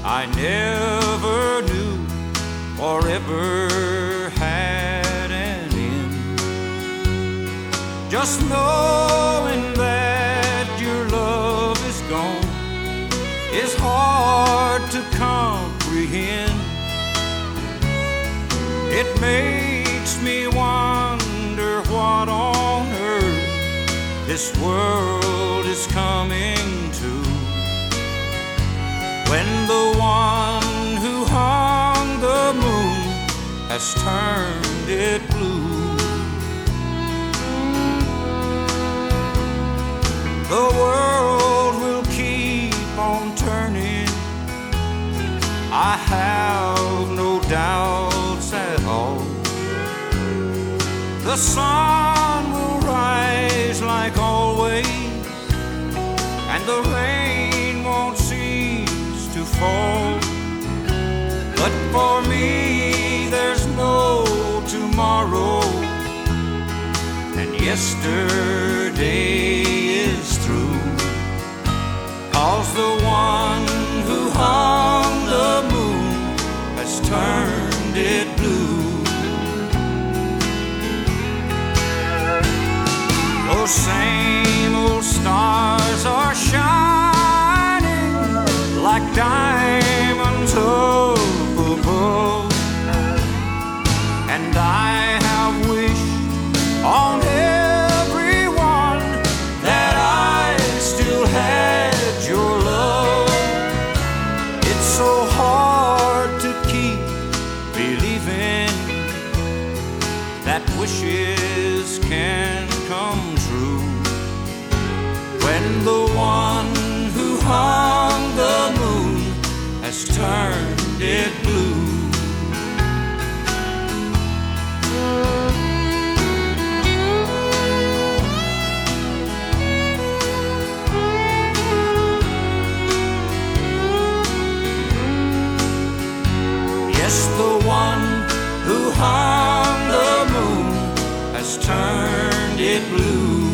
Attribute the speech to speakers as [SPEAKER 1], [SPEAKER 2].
[SPEAKER 1] I never knew forever had an end. Just knowing that your love is gone is hard to comprehend. It makes me wonder what on earth this world is coming to, when the one who hung the moon has turned it blue. The world will keep on turning, I have no doubts at all. The sun will rise like always, and the rain won't cease to fall. But for me there's no tomorrow, and yesterday is through. 'Cause the one who hung the moon has turned it blue. Those same old stars are shining like diamonds up above, and I have wished on everyone that I still had your love. It's so hard to keep believing that wishes can come true, when the one who hung the moon has turned it blue. Yes, the one who hung the moon has turned it blue.